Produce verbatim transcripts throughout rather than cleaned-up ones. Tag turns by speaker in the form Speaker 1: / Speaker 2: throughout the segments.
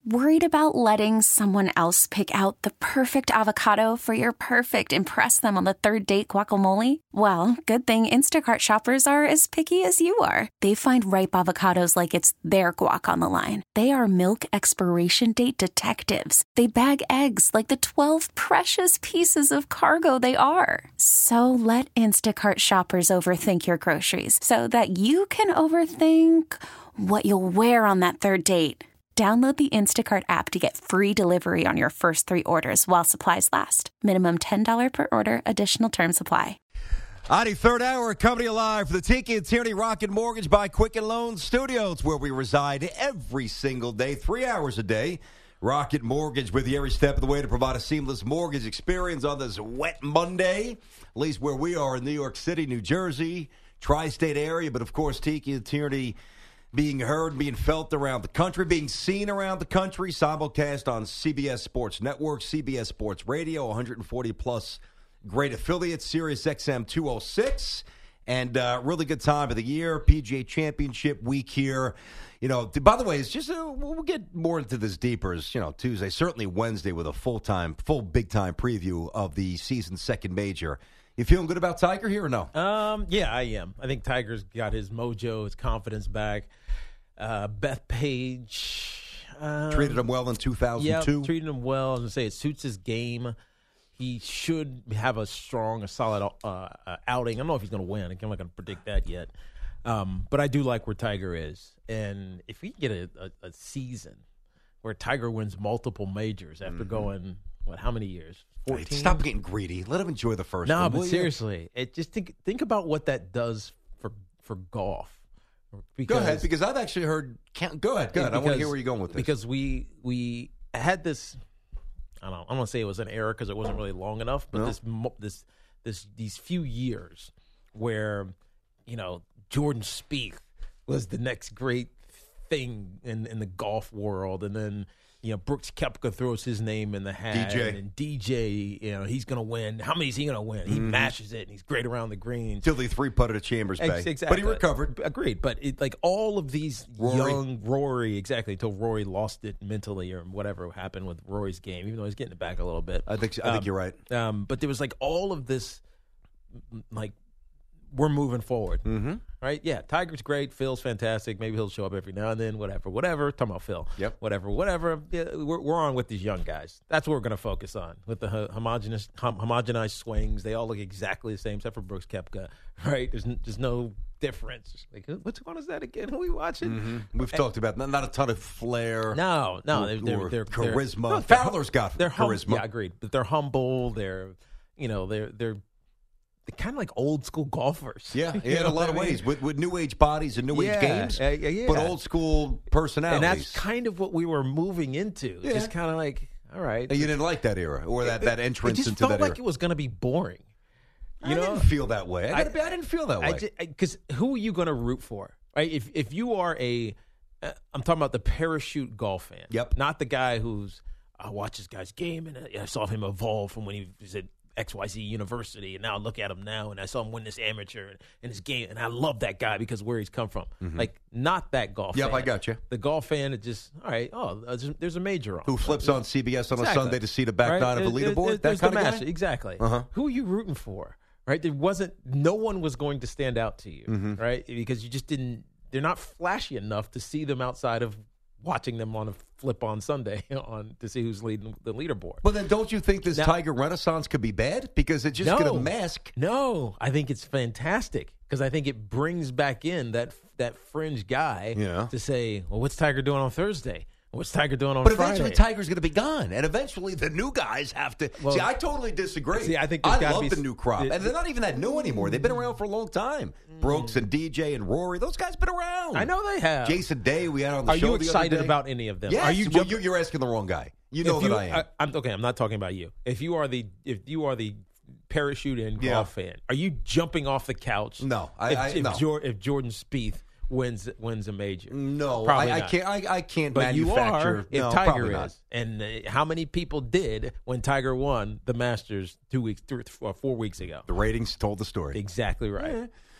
Speaker 1: Worried about letting someone else pick out the perfect avocado for your perfect impress them on the third date guacamole? Well, good thing Instacart shoppers are as picky as you are. They find ripe avocados like it's their guac on the line. They are milk expiration date detectives. They bag eggs like the twelve precious pieces of cargo they are. So let Instacart shoppers overthink your groceries so that you can overthink what you'll wear on that third date. Download the Instacart app to get free delivery on your first three orders while supplies last. Minimum ten dollars per order. Additional terms apply.
Speaker 2: Alrighty, third hour, coming alive for the Tiki and Tierney Rocket Mortgage by Quicken Loans Studios, where we reside every single day, three hours a day. Rocket Mortgage with you every step of the way to provide a seamless mortgage experience on this wet Monday, at least where we are in New York City, New Jersey, tri-state area, but of course, Tiki and Tierney being heard, being felt around the country, being seen around the country, simulcast on C B S Sports Network, C B S Sports Radio, one hundred forty plus great affiliates, Sirius X M two oh six, and uh, really good time of the year, P G A Championship week here. You know, by the way, it's just, uh, we'll get more into this deeper as, you know, Tuesday, certainly Wednesday with a full-time, full big-time preview of the season's second major. You feeling good about Tiger here or no?
Speaker 3: Um, yeah, I am. I think Tiger's got his mojo, his confidence back. Uh, Beth Page. Um,
Speaker 2: treated him well in two thousand two.
Speaker 3: Yeah, treated him well. And say it suits his game. He should have a strong, a solid uh, uh, outing. I don't know if he's going to win. I'm not going to predict that yet. Um, but I do like where Tiger is. And if we get a, a, a season where Tiger wins multiple majors after mm-hmm. going, what, how many years? fourteen?
Speaker 2: Right, stop getting greedy. Let him enjoy the first
Speaker 3: no,
Speaker 2: one.
Speaker 3: No, but seriously, it just think think about what that does for for golf.
Speaker 2: Because, go ahead, because I've actually heard. Can't, go ahead, go ahead.
Speaker 3: Because,
Speaker 2: I want to hear where you're going with this.
Speaker 3: Because we we had this. I don't. I don't want to say it was an era because it wasn't really long enough. But no. this this this these few years where, you know, Jordan Spieth was the next great thing in in the golf world, and then, you know, Brooks Koepka throws his name in the hat.
Speaker 2: D J.
Speaker 3: And D J, you know, he's going to win. How many is he going to win? He mm-hmm. mashes it, and he's great around the greens.
Speaker 2: Till he three-putted at Chambers Bay.
Speaker 3: Exactly.
Speaker 2: But he recovered.
Speaker 3: Agreed. But, it, like, all of these
Speaker 2: Rory.
Speaker 3: young Rory, exactly, until Rory lost it mentally or whatever happened with Rory's game, even though he's getting it back a little bit.
Speaker 2: I think I think
Speaker 3: um,
Speaker 2: you're right.
Speaker 3: Um, but there was, like, all of this, like, we're moving forward,
Speaker 2: mm-hmm.
Speaker 3: right? Yeah, Tiger's great. Phil's fantastic. Maybe he'll show up every now and then, whatever, whatever. Talking about Phil.
Speaker 2: Yep.
Speaker 3: Whatever, whatever. Yeah, we're, we're on with these young guys. That's what we're going to focus on, with the homogenous, hom- homogenized swings. They all look exactly the same, except for Brooks Koepka, right? There's, n- there's no difference. Like, which one is that again? Who are we watching?
Speaker 2: Mm-hmm. We've and, talked about not, not a ton of flair.
Speaker 3: No, no.
Speaker 2: Or,
Speaker 3: they're, they're,
Speaker 2: or
Speaker 3: they're,
Speaker 2: charisma.
Speaker 3: They're,
Speaker 2: Fowler's got
Speaker 3: they're hum-
Speaker 2: charisma.
Speaker 3: Yeah, agreed. But they're humble. They're, you know, they're they're. They're kind of like old school golfers.
Speaker 2: Yeah, in a lot of ways, with, with new age bodies and new
Speaker 3: yeah,
Speaker 2: age games,
Speaker 3: uh, yeah.
Speaker 2: but old school personalities.
Speaker 3: And that's kind of what we were moving into.
Speaker 2: Yeah.
Speaker 3: Just kind of like, all right.
Speaker 2: And you didn't like that era or that, that entrance
Speaker 3: it just
Speaker 2: into
Speaker 3: felt
Speaker 2: that
Speaker 3: like
Speaker 2: era.
Speaker 3: it was going to be boring. You
Speaker 2: I
Speaker 3: know?
Speaker 2: didn't feel that way. I, gotta, I, I didn't feel that way.
Speaker 3: Because who are you going to root for? Right? If if you are a, uh, I'm talking about the parachute golf fan.
Speaker 2: Yep.
Speaker 3: Not the guy who's, I watch this guy's game and I saw him evolve from when he was at X Y Z University, and now look at him now, and I saw him win this amateur and, and his game, and I love that guy because of where he's come from.
Speaker 2: Mm-hmm.
Speaker 3: Like, not that golf
Speaker 2: yep,
Speaker 3: fan.
Speaker 2: I got you.
Speaker 3: The golf fan is just, all right, oh, there's a major on.
Speaker 2: Who flips on C B S on
Speaker 3: exactly.
Speaker 2: a Sunday to see the back
Speaker 3: right?
Speaker 2: nine of the
Speaker 3: there,
Speaker 2: leaderboard?
Speaker 3: There,
Speaker 2: that kind
Speaker 3: the
Speaker 2: of
Speaker 3: master.
Speaker 2: guy?
Speaker 3: Exactly.
Speaker 2: Uh-huh.
Speaker 3: Who are you rooting for? Right? There wasn't, no one was going to stand out to you,
Speaker 2: mm-hmm.
Speaker 3: right? Because you just didn't, they're not flashy enough to see them outside of watching them on a flip on Sunday on to see who's leading the leaderboard.
Speaker 2: But then don't you think this
Speaker 3: now,
Speaker 2: Tiger Renaissance could be bad? Because it's just
Speaker 3: no,
Speaker 2: going to mask.
Speaker 3: No, I think it's fantastic because I think it brings back in that that fringe guy
Speaker 2: yeah.
Speaker 3: to say, well, what's Tiger doing on Thursday? What's Tiger doing on
Speaker 2: but
Speaker 3: Friday?
Speaker 2: But eventually Tiger's going to be gone, and eventually the new guys have to.
Speaker 3: Well,
Speaker 2: see, I totally disagree.
Speaker 3: See, I think
Speaker 2: I
Speaker 3: love
Speaker 2: be,
Speaker 3: the
Speaker 2: new crop,
Speaker 3: the,
Speaker 2: and they're not even that new anymore. They've been around for a long time. Mm. Brooks and D J and Rory, those guys been around.
Speaker 3: I know they have.
Speaker 2: Jason Day, we had on the
Speaker 3: Are
Speaker 2: show.
Speaker 3: Are you
Speaker 2: the
Speaker 3: excited
Speaker 2: other day.
Speaker 3: about any of them?
Speaker 2: Yes.
Speaker 3: Are you?
Speaker 2: Well, you're asking the wrong guy. You know
Speaker 3: you,
Speaker 2: that I am.
Speaker 3: I, I'm okay. I'm not talking about you. If you are the if you are the parachute and
Speaker 2: yeah.
Speaker 3: golf fan, are you jumping off the couch?
Speaker 2: No, I,
Speaker 3: if,
Speaker 2: I
Speaker 3: if,
Speaker 2: no.
Speaker 3: Jor, if Jordan Spieth wins wins a major.
Speaker 2: No,
Speaker 3: probably
Speaker 2: I, I
Speaker 3: not.
Speaker 2: can't. I, I can't
Speaker 3: but
Speaker 2: manufacture.
Speaker 3: You are if
Speaker 2: no,
Speaker 3: Tiger is,
Speaker 2: not.
Speaker 3: and uh, how many people did when Tiger won the Masters two weeks, three, four, four weeks ago?
Speaker 2: The ratings told the story.
Speaker 3: Exactly right.
Speaker 2: Yeah.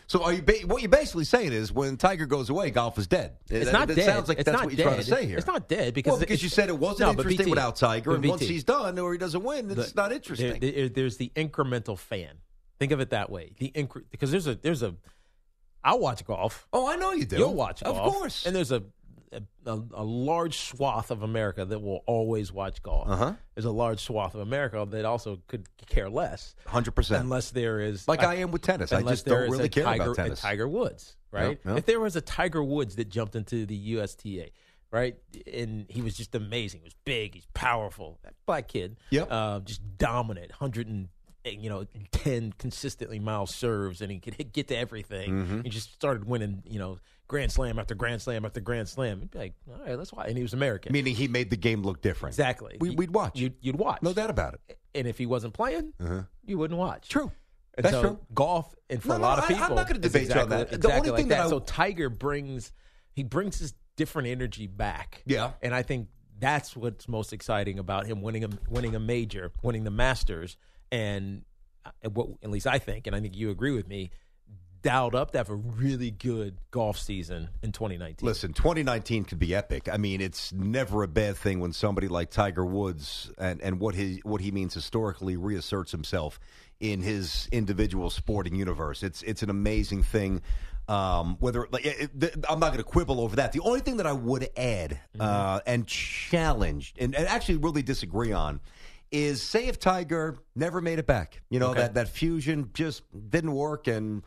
Speaker 2: So are you ba- what you're basically saying is when Tiger goes away, golf is dead.
Speaker 3: It's
Speaker 2: it,
Speaker 3: not
Speaker 2: it
Speaker 3: dead.
Speaker 2: sounds like
Speaker 3: it's
Speaker 2: that's
Speaker 3: not
Speaker 2: what you're
Speaker 3: dead.
Speaker 2: trying to say here.
Speaker 3: It's not dead because
Speaker 2: well, because you said it wasn't
Speaker 3: no,
Speaker 2: interesting
Speaker 3: B T,
Speaker 2: without Tiger, and
Speaker 3: B T,
Speaker 2: once he's done or he doesn't win, it's
Speaker 3: the,
Speaker 2: not interesting.
Speaker 3: There, there, there's the incremental fan. Think of it that way. The incre- because there's a there's a. I'll watch golf.
Speaker 2: Oh, I know you do.
Speaker 3: You'll watch golf,
Speaker 2: of course.
Speaker 3: And there's a a, a large swath of America that will always watch golf.
Speaker 2: Uh-huh.
Speaker 3: There's a large swath of America that also could care less.
Speaker 2: one hundred percent.
Speaker 3: Unless there is...
Speaker 2: Like
Speaker 3: a,
Speaker 2: I am with tennis. I just
Speaker 3: there
Speaker 2: don't
Speaker 3: is
Speaker 2: really
Speaker 3: a
Speaker 2: care
Speaker 3: Tiger,
Speaker 2: about tennis.
Speaker 3: A Tiger Woods, right?
Speaker 2: Yep, yep.
Speaker 3: If there was a Tiger Woods that jumped into the U S T A, right, and he was just amazing. He was big. He's powerful. That black kid.
Speaker 2: Yep.
Speaker 3: Uh, just dominant. one hundred and you know, ten consistently mile serves, and he could hit, get to everything.
Speaker 2: Mm-hmm.
Speaker 3: He just started winning, you know, Grand Slam after Grand Slam after Grand Slam. You'd be like, all right, let's watch. And he was American.
Speaker 2: Meaning he made the game look different.
Speaker 3: Exactly.
Speaker 2: We, we'd watch.
Speaker 3: You'd, you'd watch.
Speaker 2: No doubt about it.
Speaker 3: And if he wasn't playing,
Speaker 2: uh-huh.
Speaker 3: you wouldn't watch.
Speaker 2: True.
Speaker 3: And
Speaker 2: That's
Speaker 3: so
Speaker 2: true.
Speaker 3: Golf, and for
Speaker 2: no,
Speaker 3: a
Speaker 2: no,
Speaker 3: lot of
Speaker 2: I,
Speaker 3: people,
Speaker 2: I'm not going to debate
Speaker 3: exactly,
Speaker 2: you on that.
Speaker 3: Exactly
Speaker 2: the only
Speaker 3: like
Speaker 2: thing
Speaker 3: that.
Speaker 2: that I,
Speaker 3: so Tiger brings, he brings this different energy back.
Speaker 2: Yeah.
Speaker 3: And I think that's what's most exciting about him winning a, winning a major, winning the Masters, and what at least I think, and I think you agree with me, dialed up to have a really good golf season in twenty nineteen.
Speaker 2: Listen, twenty nineteen could be epic. I mean, it's never a bad thing when somebody like Tiger Woods and, and what he what he means historically reasserts himself in his individual sporting universe. It's it's an amazing thing. Um, whether like it, it, I'm not going to quibble over that. The only thing that I would add mm-hmm. uh, and challenge and, and actually really disagree on is say if Tiger never made it back. You know, okay. that, that fusion just didn't work and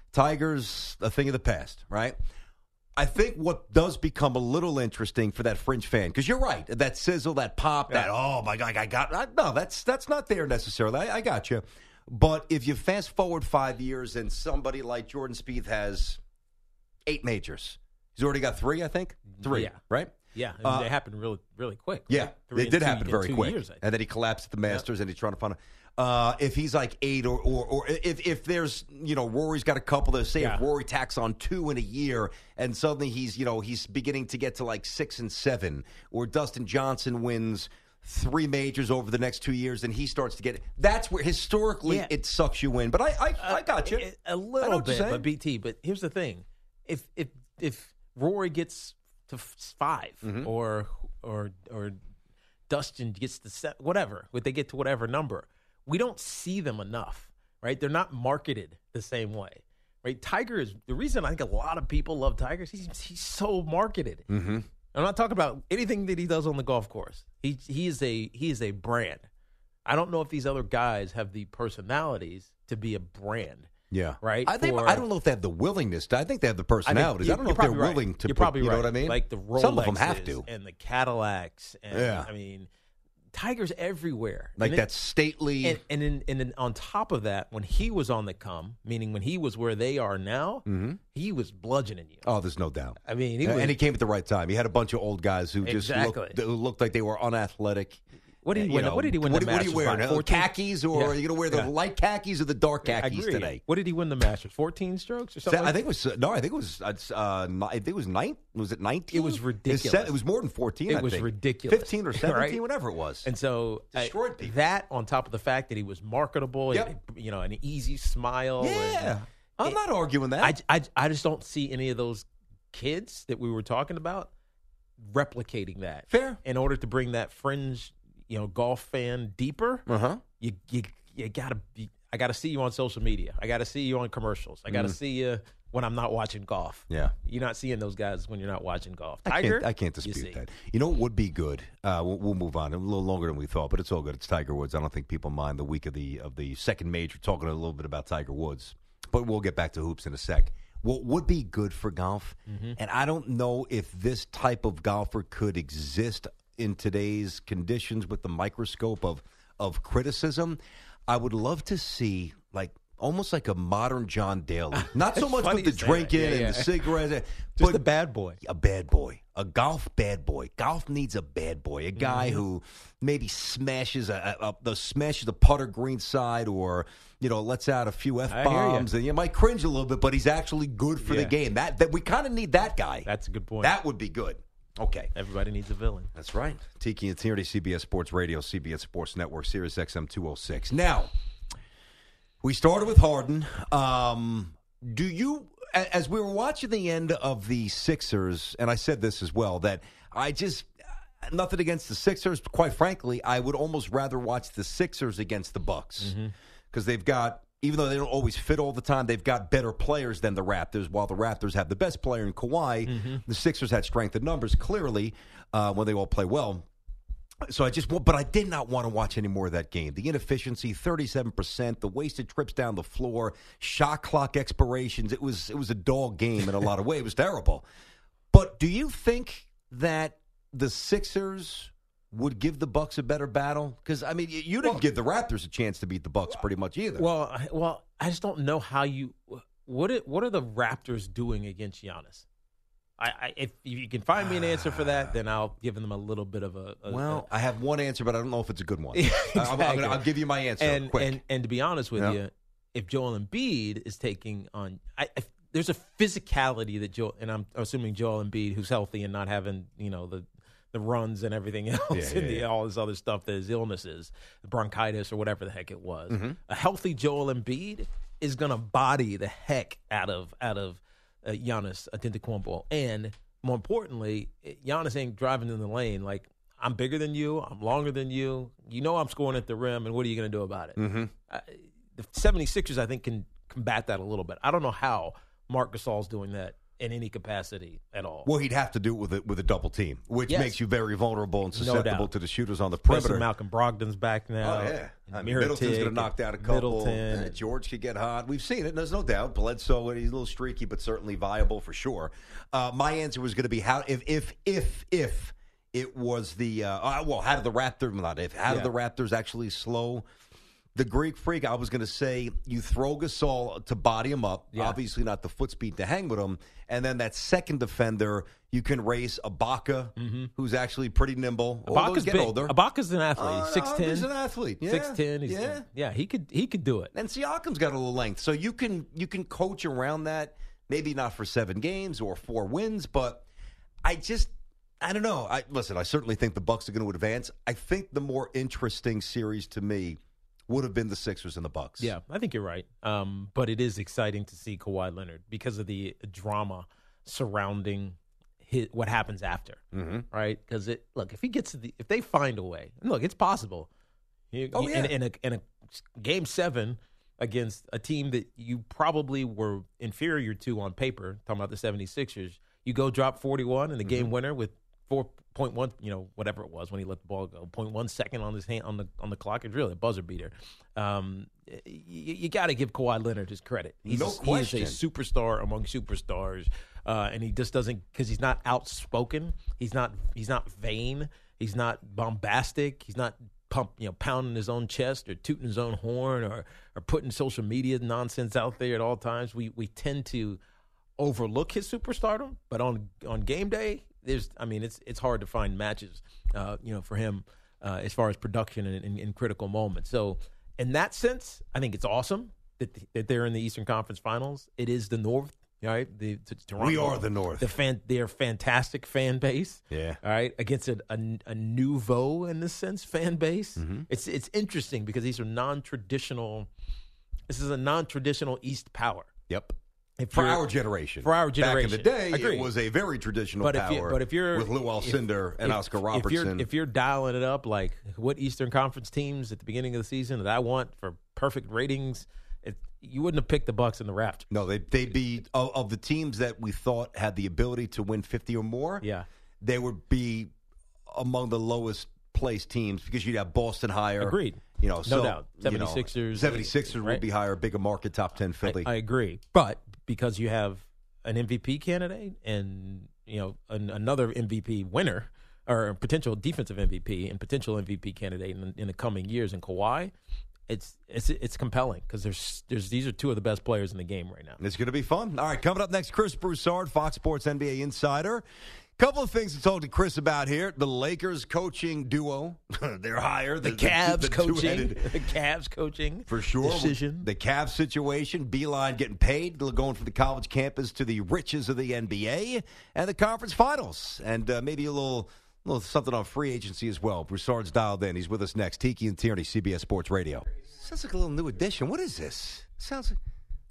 Speaker 2: Tiger's a thing of the past, right? I think what does become a little interesting for that fringe fan, because you're right, that sizzle, that pop, yeah. that, oh, my God, I got I, no, that's that's not there necessarily. I, I got you. But if you fast forward five years and somebody like Jordan Spieth has eight majors, he's already got three, I think? Three,
Speaker 3: yeah.
Speaker 2: right?
Speaker 3: Yeah, I mean,
Speaker 2: uh,
Speaker 3: they happened really, really quick.
Speaker 2: Yeah,
Speaker 3: Three
Speaker 2: they did
Speaker 3: two,
Speaker 2: happen very quick.
Speaker 3: Years,
Speaker 2: and then he collapsed at the Masters, yeah. and he's trying to find a, uh, if he's like eight or, or, or if, if there's, you know, Rory's got a couple of, say, yeah. if Rory tacks on two in a year, and suddenly he's, you know, he's beginning to get to like six and seven, or Dustin Johnson wins three majors over the next two years, and he starts to get it. That's where historically yeah. it sucks you in. But I, I, uh, I got you.
Speaker 3: A, a little bit, but B T. But here's the thing: if if if Rory gets to five, mm-hmm. or or or Dustin gets to set, whatever, if they get to whatever number, we don't see them enough, right? They're not marketed the same way, right? Tiger is the reason I think a lot of people love Tiger. He's he's so marketed.
Speaker 2: Mm-hmm.
Speaker 3: I'm not talking about anything that he does on the golf course. He he is a he is a brand. I don't know if these other guys have the personalities to be a brand.
Speaker 2: Yeah,
Speaker 3: right.
Speaker 2: I think
Speaker 3: For,
Speaker 2: I don't know if they have the willingness. To, I think they have the personalities. I, think, I don't know if they're
Speaker 3: right.
Speaker 2: willing to.
Speaker 3: You're
Speaker 2: put,
Speaker 3: probably
Speaker 2: you
Speaker 3: right.
Speaker 2: know what I mean?
Speaker 3: Like the Rolexes,
Speaker 2: some of them have to,
Speaker 3: and the Cadillacs. And,
Speaker 2: yeah,
Speaker 3: I mean, Tiger's everywhere.
Speaker 2: Like
Speaker 3: and
Speaker 2: that it, stately.
Speaker 3: And and, in, and then on top of that, when he was on the come, meaning when he was where they are now,
Speaker 2: mm-hmm.
Speaker 3: he was bludgeoning you.
Speaker 2: Oh, there's no doubt.
Speaker 3: I mean, he
Speaker 2: and,
Speaker 3: was,
Speaker 2: and he came at the right time. He had a bunch of old guys who just
Speaker 3: exactly.
Speaker 2: looked, who looked like they were unathletic.
Speaker 3: What did he win?
Speaker 2: Know,
Speaker 3: what did he win
Speaker 2: what,
Speaker 3: the Masters?
Speaker 2: What are you wearing? Khakis, or
Speaker 3: yeah.
Speaker 2: are you going to wear the
Speaker 3: yeah.
Speaker 2: light khakis or the dark khakis
Speaker 3: yeah,
Speaker 2: today?
Speaker 3: What did he win the Masters? fourteen strokes or something?
Speaker 2: I think it was no. I think it was. Uh, I think it was nine. Was it nineteen?
Speaker 3: It was ridiculous.
Speaker 2: It, set, it was more than fourteen.
Speaker 3: It
Speaker 2: I
Speaker 3: was
Speaker 2: think.
Speaker 3: ridiculous.
Speaker 2: Fifteen or seventeen,
Speaker 3: right?
Speaker 2: whatever it was.
Speaker 3: And so
Speaker 2: destroyed
Speaker 3: I,
Speaker 2: people.
Speaker 3: That on top of the fact that he was marketable,
Speaker 2: yep.
Speaker 3: and, you know, an easy smile.
Speaker 2: Yeah,
Speaker 3: and,
Speaker 2: I'm
Speaker 3: it,
Speaker 2: not arguing that.
Speaker 3: I, I I just don't see any of those kids that we were talking about replicating that.
Speaker 2: Fair.
Speaker 3: In order to bring that fringe, you know, golf fan deeper,
Speaker 2: uh-huh.
Speaker 3: you you you gotta be. I gotta see you on social media. I gotta see you on commercials. I gotta mm. see you when I'm not watching golf.
Speaker 2: Yeah,
Speaker 3: you're not seeing those guys when you're not watching golf. Tiger,
Speaker 2: I can't, I can't dispute that. You know what would be good? Uh, we'll, we'll move on a little longer than we thought, but it's all good. It's Tiger Woods. I don't think people mind the week of the of the second major talking a little bit about Tiger Woods, but we'll get back to hoops in a sec. What would be good for golf, mm-hmm. and I don't know if this type of golfer could exist in today's conditions with the microscope of of criticism. I would love to see like almost like a modern John Daly. Not so much with the drinking yeah, yeah. and the cigarettes.
Speaker 3: Just a bad boy.
Speaker 2: A bad boy. A golf bad boy. Golf needs a bad boy. A guy mm-hmm. who maybe smashes a, a, a the smashes the putter green side, or you know lets out a few F bombs, and you might cringe a little bit, but he's actually good for yeah. the game. That that we kind of need that guy.
Speaker 3: That's a good point.
Speaker 2: That would be good. Okay.
Speaker 3: Everybody needs a villain.
Speaker 2: That's right. Tiki and Tierney, C B S Sports Radio, C B S Sports Network, Sirius X M two oh six. Now, we started with Harden. Um, do you, as we were watching the end of the Sixers, and I said this as well, that I just, nothing against the Sixers, quite frankly, I would almost rather watch the Sixers against the Bucks because mm-hmm. they've got, even though they don't always fit all the time, they've got better players than the Raptors. While the Raptors have the best player in Kawhi, mm-hmm. the Sixers had strength in numbers, clearly, uh, when they all play well. So I just, but I did not want to watch any more of that game. The inefficiency, thirty-seven percent, the wasted trips down the floor, shot clock expirations. It was, it was a dog game in a lot of ways. It was terrible. But do you think that the Sixers would give the Bucks a better battle? Because, I mean, you didn't well, give the Raptors a chance to beat the Bucks pretty much either.
Speaker 3: Well, I, well, I just don't know how you what it, what are the Raptors doing against Giannis? I, I if you can find me an answer for that, then I'll give them a little bit of a. a
Speaker 2: well,
Speaker 3: a,
Speaker 2: I have one answer, but I don't know if it's a good one.
Speaker 3: Exactly.
Speaker 2: I'm, I'm gonna, I'll give you my answer
Speaker 3: and,
Speaker 2: quick.
Speaker 3: And, and to be honest with
Speaker 2: yeah.
Speaker 3: you, if Joel Embiid is taking on, I, I, there's a physicality that Joel, and I'm assuming Joel Embiid, who's healthy and not having you know the. the runs and everything else, yeah, yeah, and the,
Speaker 2: yeah.
Speaker 3: all this other stuff that his illnesses, bronchitis or whatever the heck it was.
Speaker 2: Mm-hmm.
Speaker 3: A healthy Joel Embiid is going to body the heck out of out of uh, Giannis Antetokounmpo, and more importantly, Giannis ain't driving in the lane like I'm bigger than you, I'm longer than you. You know I'm scoring at the rim, and what are you going to do about it?
Speaker 2: Mm-hmm.
Speaker 3: Uh, the seventy-sixers, I think, can combat that a little bit. I don't know how Marc Gasol's doing that in any capacity at all.
Speaker 2: Well, he'd have to do it with a, with a double team, which
Speaker 3: yes.
Speaker 2: makes you very vulnerable and susceptible
Speaker 3: no
Speaker 2: to the shooters on the
Speaker 3: Especially
Speaker 2: perimeter.
Speaker 3: Malcolm Brogdon's back now.
Speaker 2: Oh, yeah. I mean, Middleton's going to knock down a couple. Uh, George could get hot. We've seen it, there's no doubt. Bledsoe, he's a little streaky, but certainly viable for sure. Uh, my answer was going to be how if, if, if, if it was the, uh, uh, well, how did the Raptors, not if, how did yeah. the Raptors actually slow the Greek Freak? I was going to say you throw Gasol to body him up, yeah. obviously not the foot speed to hang with him, and then that second defender, you can race Ibaka, mm-hmm. who's actually pretty nimble.
Speaker 3: Ibaka's
Speaker 2: get
Speaker 3: big.
Speaker 2: older.
Speaker 3: Ibaka's an athlete.
Speaker 2: Uh,
Speaker 3: six ten.
Speaker 2: No, he's an athlete. Yeah.
Speaker 3: six ten. He's,
Speaker 2: yeah.
Speaker 3: yeah, he could he could do it.
Speaker 2: And Siakam's got a little length, so you can you can coach around that. Maybe not for seven games or four wins, but I just I don't know. I listen. I certainly think the Bucks are going to advance. I think the more interesting series to me would have been the Sixers and the Bucks.
Speaker 3: Yeah, I think you're right. Um, but it is exciting to see Kawhi Leonard because of the drama surrounding his, what happens after,
Speaker 2: mm-hmm.
Speaker 3: right? Because it look if he gets to the if they find a way, and look, it's possible. You,
Speaker 2: oh yeah,
Speaker 3: in, in a in a game seven against a team that you probably were inferior to on paper, talking about the seventy-sixers, you go drop forty-one in the game mm-hmm. winner with four point one, you know, whatever it was when he let the ball go, zero point one second on his hand on the on the clock. It's really a buzzer beater. Um, you you got to give Kawhi Leonard his credit. He's
Speaker 2: no
Speaker 3: a,
Speaker 2: question.
Speaker 3: He is a superstar among superstars, uh, and he just doesn't because he's not outspoken. He's not he's not vain. He's not bombastic. He's not pump you know pounding his own chest or tooting his own horn or or putting social media nonsense out there at all times. We we tend to overlook his superstardom, but on on game day. There's, I mean, it's it's hard to find matches, uh, you know, for him uh, as far as production in, in, in critical moments. So, in that sense, I think it's awesome that, the, that they're in the Eastern Conference Finals. It is the North, right? The, the Toronto,
Speaker 2: we are the North.
Speaker 3: The fan, they're fantastic fan base.
Speaker 2: Yeah.
Speaker 3: All right, against a, a, a nouveau in this sense fan base.
Speaker 2: Mm-hmm.
Speaker 3: It's it's interesting because these are non-traditional. This is a non-traditional East power.
Speaker 2: Yep. For our generation.
Speaker 3: For our generation.
Speaker 2: Back in the day,
Speaker 3: Agreed.
Speaker 2: It was a very traditional
Speaker 3: but
Speaker 2: power
Speaker 3: if you, but if you're,
Speaker 2: with Lou Alcindor and
Speaker 3: if,
Speaker 2: Oscar
Speaker 3: if
Speaker 2: Robertson.
Speaker 3: You're, if you're dialing it up like what Eastern Conference teams at the beginning of the season that I want for perfect ratings, it, you wouldn't have picked the Bucks and the Raptors.
Speaker 2: No, they, they'd be, of, of the teams that we thought had the ability to win fifty or more,
Speaker 3: yeah,
Speaker 2: they would be among the lowest placed teams because you'd have Boston higher.
Speaker 3: Agreed.
Speaker 2: You know,
Speaker 3: no
Speaker 2: so,
Speaker 3: doubt. seventy-sixers.
Speaker 2: You know, seventy-sixers
Speaker 3: right?
Speaker 2: would be higher, bigger market, top ten Philly.
Speaker 3: I, I agree. But because you have an M V P candidate and, you know, an, another M V P winner or potential defensive M V P and potential M V P candidate in, in the coming years in Kawhi, it's it's it's compelling because there's there's these are two of the best players in the game right now.
Speaker 2: It's going to be fun. All right, coming up next, Chris Broussard, Fox Sports N B A insider. Couple of things to talk to Chris about here. The Lakers coaching duo. They're higher.
Speaker 3: The,
Speaker 2: the
Speaker 3: Cavs
Speaker 2: the, the
Speaker 3: coaching. The Cavs coaching.
Speaker 2: For sure.
Speaker 3: Decision.
Speaker 2: The Cavs situation. Beeline getting paid. Going from the college campus to the riches of the N B A. And the conference finals. And uh, maybe a little, little something on free agency as well. Broussard's dialed in. He's with us next. Tiki and Tierney, C B S Sports Radio. Sounds like a little new edition. What is this? Sounds like...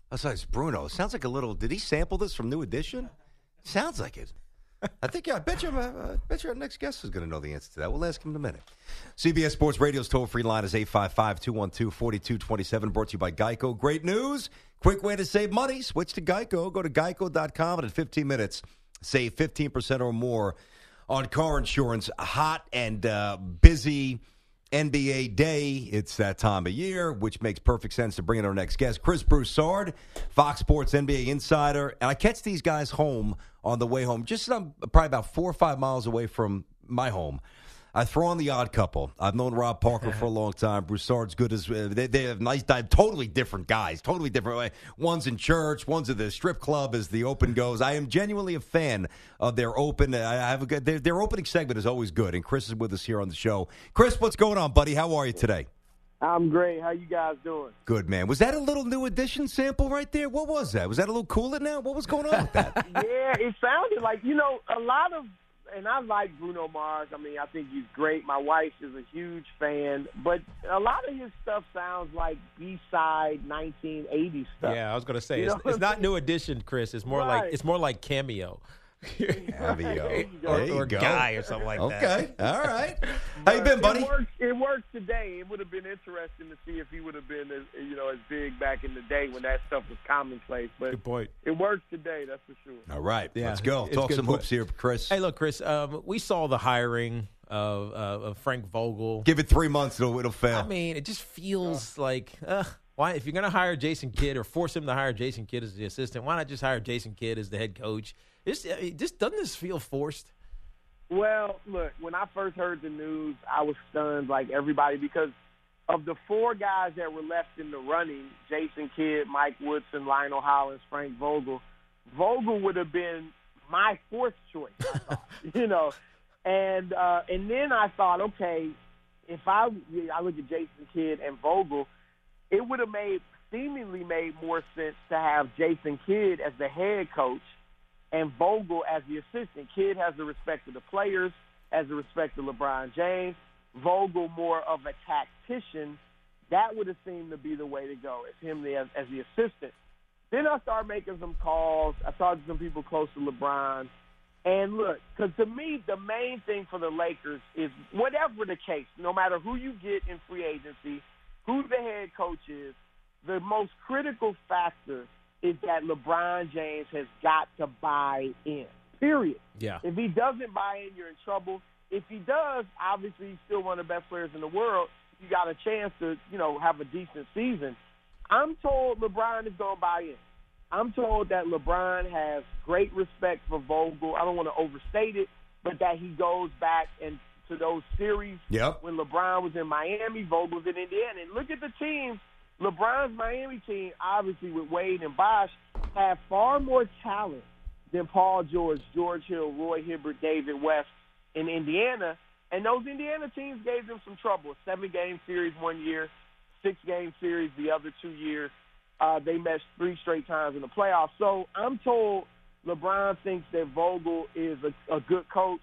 Speaker 2: Besides Bruno, sounds like a little. Did he sample this from New Edition? Sounds like it. I think. Yeah, I bet you. Uh, I bet you our next guest is going to know the answer to that. We'll ask him in a minute. C B S Sports Radio's toll-free line is eight five five, two one two, four two two seven. Brought to you by Geico. Great news! Quick way to save money. Switch to Geico. Go to geico dot com and in fifteen minutes, save fifteen percent or more on car insurance. Hot and uh, busy N B A day. It's that time of year, which makes perfect sense to bring in our next guest, Chris Broussard, Fox Sports N B A insider. And I catch these guys home on the way home, just um, probably about four or five miles away from my home. I throw on The Odd Couple. I've known Rob Parker for a long time. Broussard's good as uh, they, they have nice, totally different guys, totally different. One's in church, one's at the strip club, as the Open goes. I am genuinely a fan of their Open. I have a good. Their, their opening segment is always good, and Chris is with us here on the show. Chris, what's going on, buddy? How are you today?
Speaker 4: I'm great. How you guys doing?
Speaker 2: Good, man. Was that a little New Edition sample right there? What was that? Was that a little Cool It Now? What was going on with that?
Speaker 4: Yeah, it sounded like, you know, a lot of, and I like Bruno Mars. I mean, I think he's great. My wife is a huge fan. But a lot of his stuff sounds like B-side nineteen eighties stuff.
Speaker 3: Yeah, I was going to say,
Speaker 4: You
Speaker 3: it's,
Speaker 4: know
Speaker 3: it's not New Edition, Chris. It's more
Speaker 4: Right.
Speaker 3: like it's more like Cameo.
Speaker 2: Cameo.
Speaker 4: There you go.
Speaker 3: or
Speaker 2: There you
Speaker 3: or
Speaker 2: go.
Speaker 3: Guy or something like that.
Speaker 2: Okay, all right. How you been, buddy?
Speaker 4: It works, it works today. It would have been interesting to see if he would have been as, you know, as big back in the day when that stuff was commonplace. But
Speaker 3: Good point.
Speaker 4: it works today, that's for sure.
Speaker 2: All right,
Speaker 3: Yeah,
Speaker 2: let's go.
Speaker 3: it's
Speaker 2: Talk
Speaker 3: good
Speaker 2: some
Speaker 3: point.
Speaker 2: hoops here, Chris.
Speaker 3: Hey, look, Chris, um, we saw the hiring of, uh, of Frank Vogel.
Speaker 2: Give it three months, it'll, it'll fail.
Speaker 3: I mean, it just feels like, uh, why? If you're going to hire Jason Kidd or force him to hire Jason Kidd as the assistant, why not just hire Jason Kidd as the head coach? This, just doesn't this feel forced?
Speaker 4: Well, look, when I first heard the news, I was stunned like everybody because of the four guys that were left in the running, Jason Kidd, Mike Woodson, Lionel Hollins, Frank Vogel, Vogel would have been my fourth choice, I thought, you know. And uh, and then I thought, okay, if I, I look at Jason Kidd and Vogel, it would have made, seemingly made more sense to have Jason Kidd as the head coach and Vogel as the assistant. Kidd has the respect of the players, has the respect of LeBron James. Vogel more of a tactician. That would have seemed to be the way to go, as him as, as the assistant. Then I started making some calls. I talked to some people close to LeBron. And look, because to me, the main thing for the Lakers is whatever the case, no matter who you get in free agency, who the head coach is, the most critical factor is that LeBron James has got to buy in, period.
Speaker 3: Yeah.
Speaker 4: If he doesn't buy in, you're in trouble. If he does, obviously he's still one of the best players in the world. You got a chance to, you know, have a decent season. I'm told LeBron is going to buy in. I'm told that LeBron has great respect for Vogel. I don't want to overstate it, but that he goes back and to those series
Speaker 2: Yep.
Speaker 4: when LeBron was in Miami, Vogel was in Indiana. And look at the teams. LeBron's Miami team, obviously with Wade and Bosh, have far more talent than Paul George, George Hill, Roy Hibbert, David West in Indiana. And those Indiana teams gave them some trouble. A seven-game series one year, six-game series the other two years. Uh, they met three straight times in the playoffs. So I'm told LeBron thinks that Vogel is a, a good coach.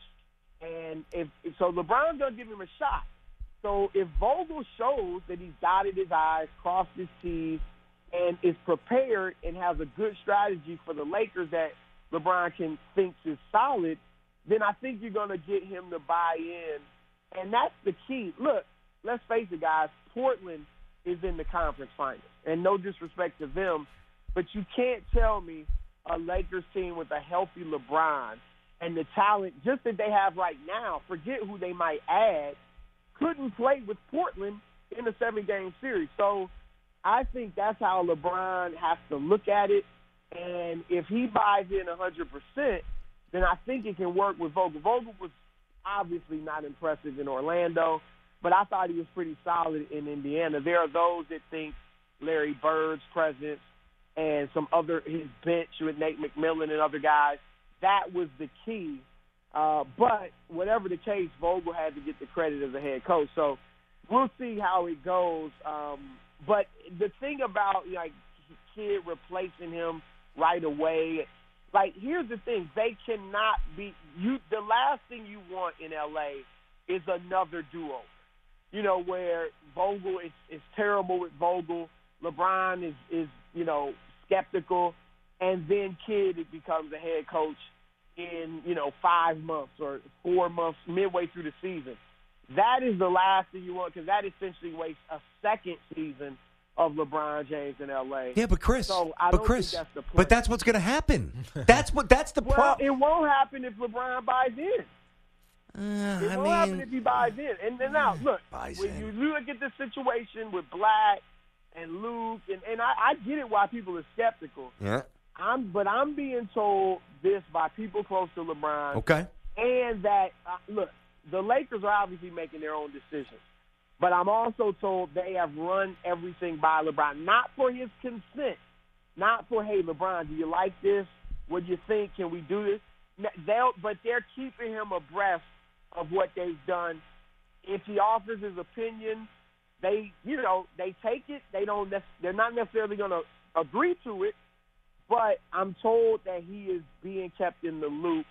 Speaker 4: And if so LeBron's going to give him a shot. So if Vogel shows that he's dotted his I's, crossed his T's, and is prepared and has a good strategy for the Lakers that LeBron can thinks is solid, then I think you're going to get him to buy in. And that's the key. Look, let's face it, guys, Portland is in the conference finals. And no disrespect to them, but you can't tell me a Lakers team with a healthy LeBron and the talent just that they have right now, forget who they might add, couldn't play with Portland in a seven-game series. So I think that's how LeBron has to look at it. And if he buys in one hundred percent, then I think it can work with Vogel. Vogel was obviously not impressive in Orlando, but I thought he was pretty solid in Indiana. There are those that think Larry Bird's presence and some other, his bench with Nate McMillan and other guys, that was the key. Uh, but whatever the case, Vogel had to get the credit as a head coach. So we'll see how it goes. Um, but the thing about like Kidd replacing him right away, like here's the thing: they cannot be. You the last thing you want in L A is another duo. You know where Vogel is, is terrible with Vogel. LeBron is is you know skeptical, and then Kidd becomes a head coach in, you know, five months or four months, midway through the season. That is the last thing you want, because that essentially wastes a second season of LeBron James in L A.
Speaker 2: Yeah, but Chris,
Speaker 4: so I
Speaker 2: but
Speaker 4: don't
Speaker 2: Chris,
Speaker 4: think that's the point.
Speaker 2: but that's what's going to happen. That's what. That's the
Speaker 4: well,
Speaker 2: problem.
Speaker 4: it won't happen if LeBron buys in.
Speaker 2: Uh,
Speaker 4: It
Speaker 2: I
Speaker 4: won't happen
Speaker 2: mean,
Speaker 4: if he buys in. And then now, look,
Speaker 2: buys
Speaker 4: when
Speaker 2: in.
Speaker 4: you look at the situation with Black and Luke, and, and I, I get it why people are skeptical.
Speaker 2: yeah.
Speaker 4: I'm, but I'm being told this by people close to LeBron,
Speaker 2: Okay.
Speaker 4: and that uh, look, the Lakers are obviously making their own decisions, but I'm also told they have run everything by LeBron, not for his consent, not for, hey, LeBron, do you like this? What do you think? Can we do this? They'll, but they're keeping him abreast of what they've done. If he offers his opinion, they, you know, they take it. They don't. They're not necessarily going to agree to it. But I'm told that he is being kept in the loop.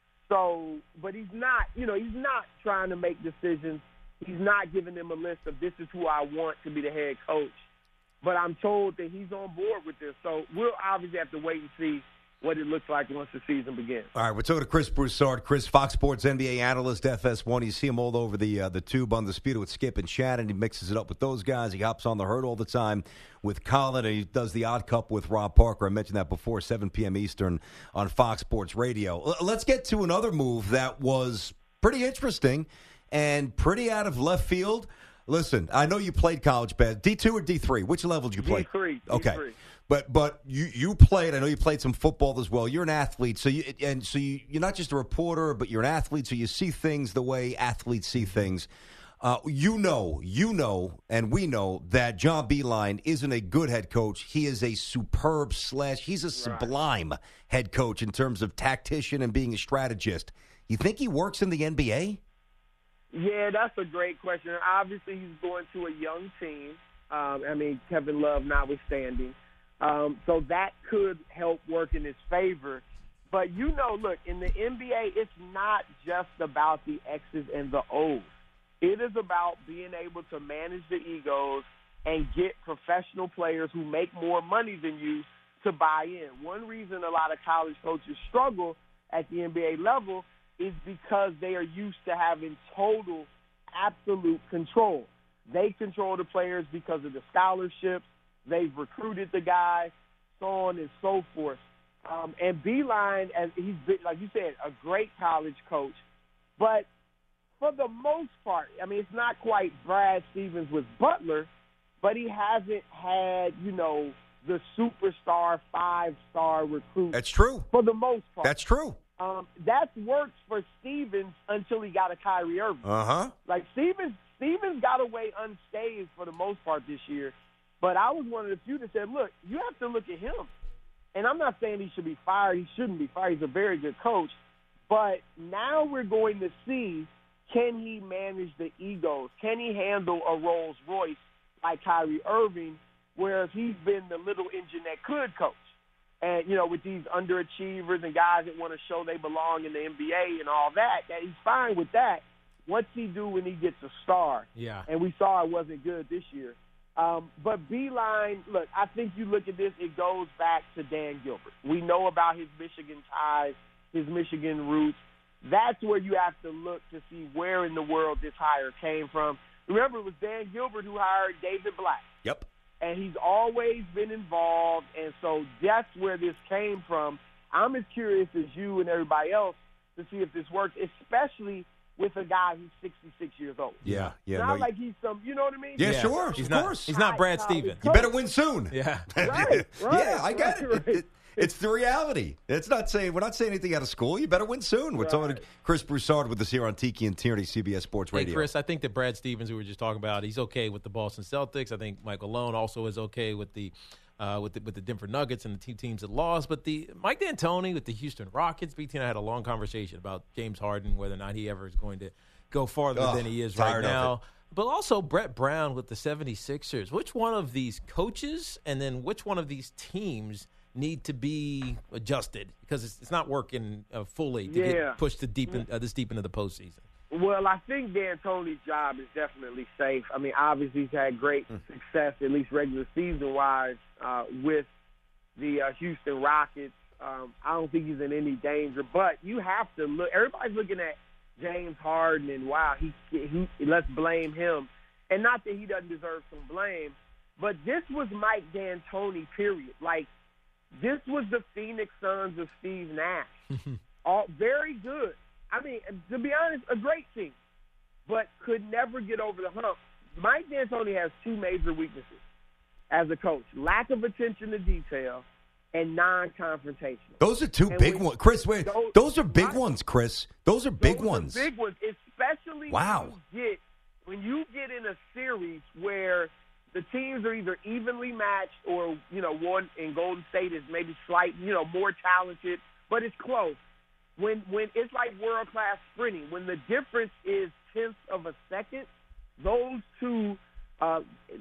Speaker 4: So, but he's not, you know, he's not trying to make decisions. He's not giving them a list of this is who I want to be the head coach. But I'm told that he's on board with this. So we'll obviously have to wait and see what it looks like once the season begins.
Speaker 2: All right, we're talking to Chris Broussard. Chris, Fox Sports N B A analyst, F S one. You see him all over the uh, the tube on Undisputed with Skip and Shannon. He mixes it up with those guys. He hops on the herd all the time with Colin, and he does the Odd Cup with Rob Parker. I mentioned that before, seven p.m. Eastern on Fox Sports Radio. L- let's get to another move that was pretty interesting and pretty out of left field. Listen, I know you played college bad. D two or D three? Which level did you play?
Speaker 4: D three.
Speaker 2: Okay.
Speaker 4: D three.
Speaker 2: But but you, you played. I know you played some football as well. You're an athlete, so you and so you, you're not just a reporter, but you're an athlete. So you see things the way athletes see things. Uh, you know, you know, and we know that John Beilein isn't a good head coach. He is a superb slash. He's a sublime right. head coach in terms of tactician and being a strategist. You think he works in the N B A?
Speaker 4: Yeah, that's a great question. Obviously, he's going to a young team. Um, I mean, Kevin Love notwithstanding. Um, so that could help work in his favor. But, you know, look, in the N B A, it's not just about the X's and the O's. It is about being able to manage the egos and get professional players who make more money than you to buy in. One reason a lot of college coaches struggle at the N B A level is because they are used to having total, absolute control. They control the players because of the scholarships. They've recruited the guys, so on and so forth. Um, and Beilein, as he's been, like you said, a great college coach. But for the most part, I mean, it's not quite Brad Stevens with Butler, but he hasn't had, you know, the superstar, five-star recruit.
Speaker 2: That's true.
Speaker 4: For the most part.
Speaker 2: That's true.
Speaker 4: Um, that's worked for Stevens until he got a Kyrie Irving.
Speaker 2: Uh-huh.
Speaker 4: Like, Stevens, Stevens got away unscathed for the most part this year. But I was one of the few that said, look, you have to look at him. And I'm not saying he should be fired. He shouldn't be fired. He's a very good coach. But now we're going to see, can he manage the egos? Can he handle a Rolls Royce like Kyrie Irving, where he's been the little engine that could coach? And, you know, with these underachievers and guys that want to show they belong in the N B A and all that, that he's fine with that. What's he do when he gets a star?
Speaker 3: Yeah.
Speaker 4: And we saw it wasn't good this year. Um, but Beilein, look, I think you look at this, it goes back to Dan Gilbert. We know about his Michigan ties, his Michigan roots. That's where you have to look to see where in the world this hire came from. Remember, it was Dan Gilbert who hired David Black.
Speaker 2: Yep.
Speaker 4: And he's always been involved, and so that's where this came from. I'm as curious as you and everybody else to see if this works, especially with a guy who's sixty-six years old.
Speaker 2: Yeah, yeah.
Speaker 4: Not
Speaker 2: no,
Speaker 4: like he's some, you know what I mean?
Speaker 2: Yeah,
Speaker 3: Yeah.
Speaker 2: sure,
Speaker 3: He's
Speaker 2: of
Speaker 3: not,
Speaker 2: course.
Speaker 3: He's not Brad
Speaker 4: High
Speaker 3: Stevens.
Speaker 2: You better win soon.
Speaker 3: Yeah.
Speaker 4: Right, right,
Speaker 2: yeah, I get it.
Speaker 4: right.
Speaker 2: It, it. It's the reality. It's not saying we're not saying anything out of school. You better win soon. We're
Speaker 4: Right.
Speaker 2: talking to Chris Broussard with us here on Tiki and Tierney, C B S Sports
Speaker 3: Hey,
Speaker 2: Radio.
Speaker 3: Chris, I think that Brad Stevens, who we were just talking about, he's okay with the Boston Celtics. I think Michael Malone also is okay with the uh, with the, with the Denver Nuggets and the two teams that lost. But the Mike D'Antoni with the Houston Rockets, B T and I had a long conversation about James Harden, whether or not he ever is going to go farther
Speaker 2: Oh,
Speaker 3: than he is right
Speaker 2: tired of
Speaker 3: now.
Speaker 2: it.
Speaker 3: But also Brett Brown with the seventy-sixers. Which one of these coaches and then which one of these teams need to be adjusted? Because it's, it's not working uh, fully to
Speaker 4: Yeah.
Speaker 3: get pushed to deep in, uh, this deep into the postseason.
Speaker 4: Well, I think D'Antoni's job is definitely safe. I mean, obviously he's had great success, at least regular season-wise, uh, with the uh, Houston Rockets. Um, I don't think he's in any danger, but you have to look. Everybody's looking at James Harden and wow, he, he let's blame him, and not that he doesn't deserve some blame, but this was Mike D'Antoni. Period. Like this was the Phoenix Suns of Steve Nash. All very good. I mean, to be honest, a great team, but could never get over the hump. Mike D'Antoni has two major weaknesses as a coach: lack of attention to detail and non-confrontational.
Speaker 2: Those are two
Speaker 4: and
Speaker 2: big
Speaker 4: when,
Speaker 2: ones. Chris, wait. Those, those are big ones, Chris. Those are big
Speaker 4: those
Speaker 2: ones.
Speaker 4: Are big ones, especially
Speaker 2: wow.
Speaker 4: when you get when you get in a series where the teams are either evenly matched or, you know, one in Golden State is maybe slight, you know, more talented, but it's close. When when it's like world-class sprinting, when the difference is tenths of a second, those two uh,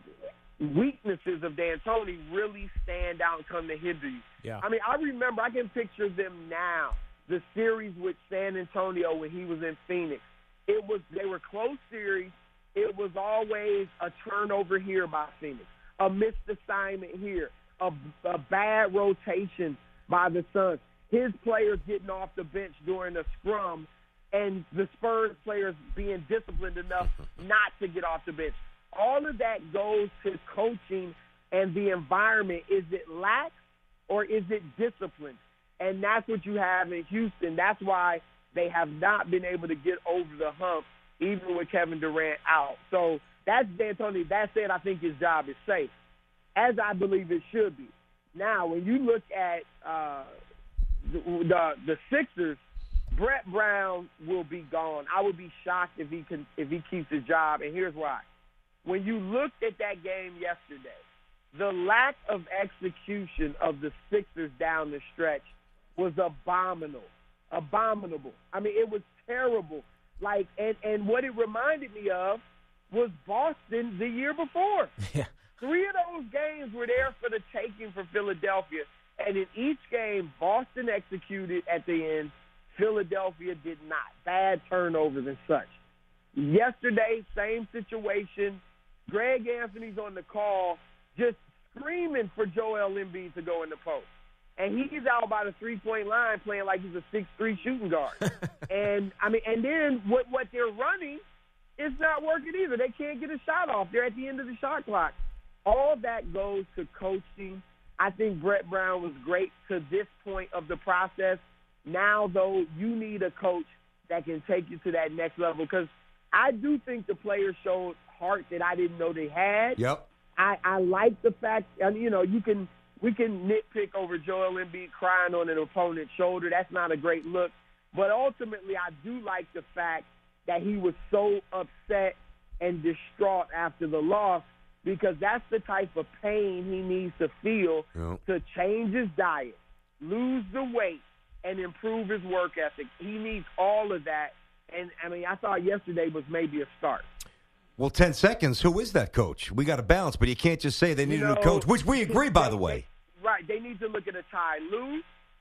Speaker 4: weaknesses of D'Antoni really stand out and come to hinder you.
Speaker 3: Yeah.
Speaker 4: I mean, I remember, I can picture them now, the series with San Antonio when he was in Phoenix. It was, they were close series. It was always a turnover here by Phoenix, a missed assignment here, a, a bad rotation by the Suns, his players getting off the bench during a scrum, and the Spurs players being disciplined enough not to get off the bench. All of that goes to coaching and the environment. Is it lax or is it discipline? And that's what you have in Houston. That's why they have not been able to get over the hump, even with Kevin Durant out. So that's D'Antoni. That said, I think his job is safe, as I believe it should be. Now, when you look at uh, the, the the Sixers, Brett Brown will be gone. I would be shocked if he can if he keeps his job, and here's why. When you looked at that game yesterday, the lack of execution of the Sixers down the stretch was abominable. Abominable. I mean, it was terrible. Like, and, and what it reminded me of was Boston the year before.
Speaker 3: Yeah.
Speaker 4: Three of those games were there for the taking for Philadelphia, and in each game, Boston executed at the end. Philadelphia did not. Bad turnovers and such. Yesterday, same situation. Greg Anthony's on the call just screaming for Joel Embiid to go in the post. And he's out by the three-point line playing like he's a six three shooting guard. and, I mean, and then what, what they're running is not working either. They can't get a shot off. They're at the end of the shot clock. All that goes to coaching. I think Brett Brown was great to this point of the process. Now, though, you need a coach that can take you to that next level, because I do think the players showed heart that I didn't know they had.
Speaker 2: Yep.
Speaker 4: I, I like the fact, and you know, you can we can nitpick over Joel Embiid crying on an opponent's shoulder. That's not a great look. But ultimately, I do like the fact that he was so upset and distraught after the loss, because that's the type of pain he needs to feel
Speaker 2: yep.
Speaker 4: to change his diet, lose the weight, and improve his work ethic. He needs all of that. And, I mean, I thought yesterday was maybe a start.
Speaker 2: Well, ten seconds. Who is that coach? We got to bounce, but you can't just say they need
Speaker 4: you
Speaker 2: a
Speaker 4: know,
Speaker 2: new coach, which we agree, by
Speaker 4: they,
Speaker 2: the way.
Speaker 4: They, right. They need to look at a Ty Lue.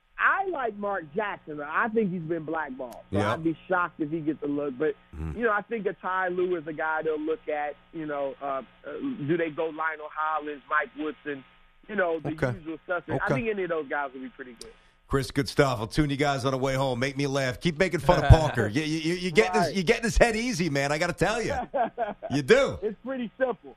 Speaker 4: I like Mark Jackson. I think he's been blackballed. So
Speaker 2: yep.
Speaker 4: I'd be shocked if he gets a look. But, mm. you know, I think a Ty Lue is a guy they'll look at. You know, uh, uh, do they go Lionel Hollins, Mike Woodson, you know, the
Speaker 2: okay.
Speaker 4: usual suspects.
Speaker 2: Okay.
Speaker 4: I think any of those guys will be pretty good.
Speaker 2: Chris, good stuff. I'll tune you guys on the way home. Make me laugh. Keep making fun of Parker. You, you, you get
Speaker 4: right.
Speaker 2: this. You get his head easy, man. I got to tell you, you do.
Speaker 4: It's pretty simple.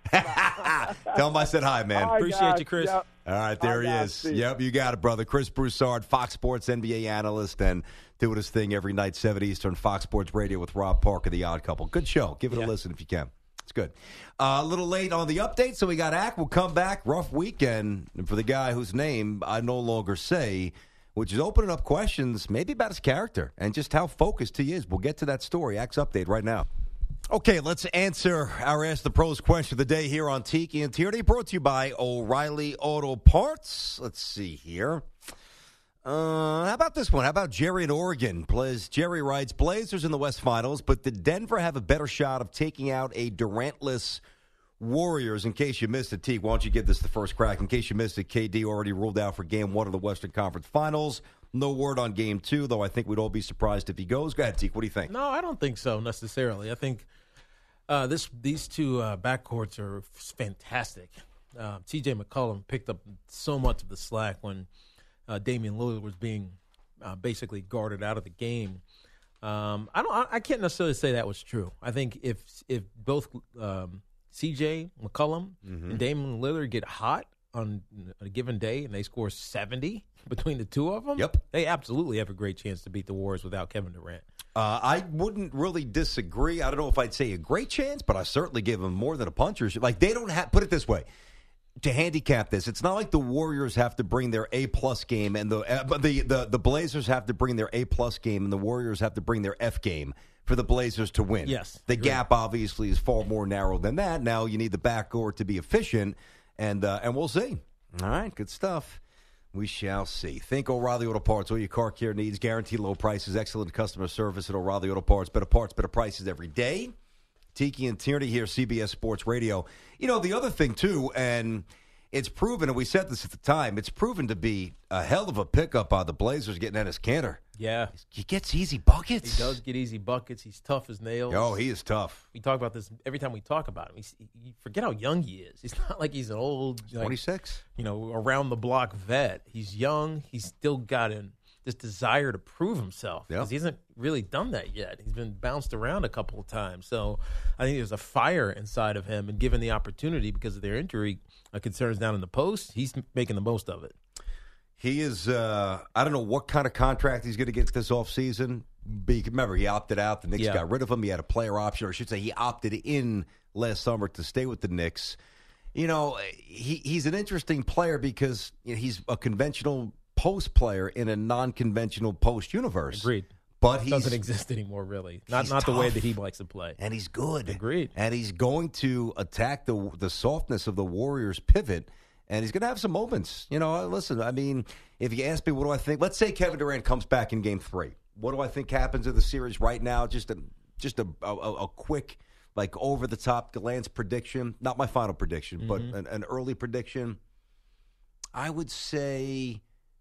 Speaker 2: Tell him I said hi, man.
Speaker 4: Right,
Speaker 3: Appreciate
Speaker 4: guys.
Speaker 3: you, Chris.
Speaker 4: Yep.
Speaker 2: All right, there
Speaker 4: All
Speaker 2: he
Speaker 4: right,
Speaker 2: is.
Speaker 4: see.
Speaker 2: Yep, you got it, brother. Chris Broussard, Fox Sports N B A analyst, and doing his thing every night, seven Eastern, Fox Sports Radio with Rob Parker, The Odd Couple. Good show. Give it
Speaker 3: yeah.
Speaker 2: a listen if you can. It's good. Uh, a little late on the update, so we got Ack. We'll come back. Rough weekend for the guy whose name I no longer say, which is opening up questions maybe about his character and just how focused he is. We'll get to that story. Ack's update right now. Okay, let's answer our Ask the Pros question of the day here on Tiki and Tierney, brought to you by O'Reilly Auto Parts. Let's see here. Uh, how about this one? How about Jerry in Oregon? Plays, Jerry writes, Blazers in the West Finals, but did Denver have a better shot of taking out a Durant-less Warriors? In case you missed it, Teague, why don't you give this the first crack? In case you missed it, K D already ruled out for game one of the Western Conference Finals. No word on game two, though I think we'd all be surprised if he goes. Go ahead, Teague. What do you think?
Speaker 3: No, I don't think so necessarily. I think uh, this these two uh, backcourts are fantastic. uh, T J McCollum picked up so much of the slack when uh, Damian Lillard was being uh, basically guarded out of the game. Um, I don't. I can't necessarily say that was true. I think if if both um, C J McCollum mm-hmm. and Damian Lillard get hot on a given day and they score seventy between the two of them,
Speaker 2: yep.
Speaker 3: they absolutely have a great chance to beat the Warriors without Kevin Durant.
Speaker 2: Uh, I wouldn't really disagree. I don't know if I'd say a great chance, but I certainly give them more than a puncher. Like, they don't have, put it this way, to handicap this, it's not like the Warriors have to bring their A-plus game and the, uh, the, the, the Blazers have to bring their A-plus game and the Warriors have to bring their F game for the Blazers to win.
Speaker 3: Yes.
Speaker 2: The
Speaker 3: agreed.
Speaker 2: gap, obviously, is far more narrow than that. Now you need the backcourt to be efficient, and uh, and we'll see. All right, good stuff. We shall see. Think O'Reilly Auto Parts. All your car care needs. Guaranteed low prices. Excellent customer service at O'Reilly Auto Parts. Better parts, better prices every day. Tiki and Tierney here, C B S Sports Radio. You know, the other thing, too, and it's proven, and we said this at the time, it's proven to be a hell of a pickup by the Blazers getting Enes Kanter.
Speaker 3: Yeah.
Speaker 2: He gets easy buckets.
Speaker 3: He does get easy buckets. He's tough as nails.
Speaker 2: Oh, he is tough.
Speaker 3: We talk about this every time we talk about him. He's, you forget how young he is. He's not like he's an old, like,
Speaker 2: twenty-six.
Speaker 3: You know, around-the-block vet. He's young. He's still got an, this desire to prove himself. Because
Speaker 2: yep.
Speaker 3: he hasn't really done that yet. He's been bounced around a couple of times. So I think there's a fire inside of him. And given the opportunity because of their injury uh, concerns down in the post, he's making the most of it.
Speaker 2: He is, uh, I don't know what kind of contract he's going to get this offseason. Remember, he opted out. The Knicks
Speaker 3: yeah.
Speaker 2: got rid of him. He had a player option, or I should say he opted in last summer to stay with the Knicks. You know, he, he's an interesting player because you know, he's a conventional post player in a non-conventional post universe.
Speaker 3: Agreed.
Speaker 2: But he
Speaker 3: doesn't exist anymore, really. Not not
Speaker 2: tough.
Speaker 3: the way that he likes to play.
Speaker 2: And he's good.
Speaker 3: Agreed.
Speaker 2: And he's going to attack the the softness of the Warriors' pivot. And he's going to have some moments. You know, listen, I mean, if you ask me what do I think, let's say Kevin Durant comes back in game three. What do I think happens in the series right now? Just a just a, a, a quick, like, over-the-top glance prediction. Not my final prediction, mm-hmm. but an, an early prediction. I would say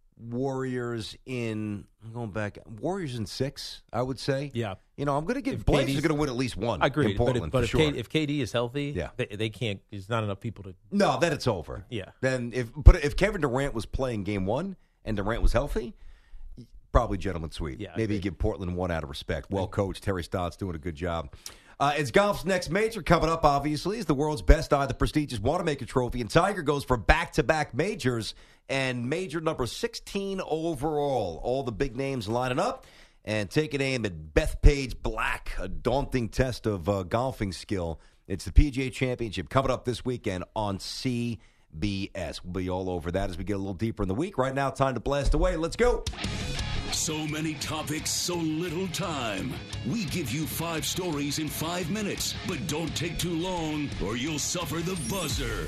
Speaker 2: Warriors in, I'm going back, Warriors in six, I would say.
Speaker 3: Yeah.
Speaker 2: You know, I'm going to give Blazers going to win at least one.
Speaker 3: I agree.
Speaker 2: In Portland,
Speaker 3: but if, but if,
Speaker 2: sure.
Speaker 3: K, if K D is healthy,
Speaker 2: yeah.
Speaker 3: they, they can't, there's not enough people to.
Speaker 2: No, then it's over.
Speaker 3: Yeah.
Speaker 2: Then if, but if Kevin Durant was playing game one and Durant was healthy, probably gentleman sweep.
Speaker 3: Yeah,
Speaker 2: Maybe give Portland one out of respect. Well coached. Terry Stotts doing a good job. Uh, it's golf's next major coming up, obviously. It's the world's best eye, the prestigious Wanamaker Trophy. And Tiger goes for back-to-back majors and major number sixteen overall. All the big names lining up and taking aim at Bethpage Black, a daunting test of uh, golfing skill. It's the P G A Championship coming up this weekend on C B S. We'll be all over that as we get a little deeper in the week. Right now, time to blast away. Let's go.
Speaker 5: So many topics, so little time. We give you five stories in five minutes, but don't take too long or you'll suffer the buzzer.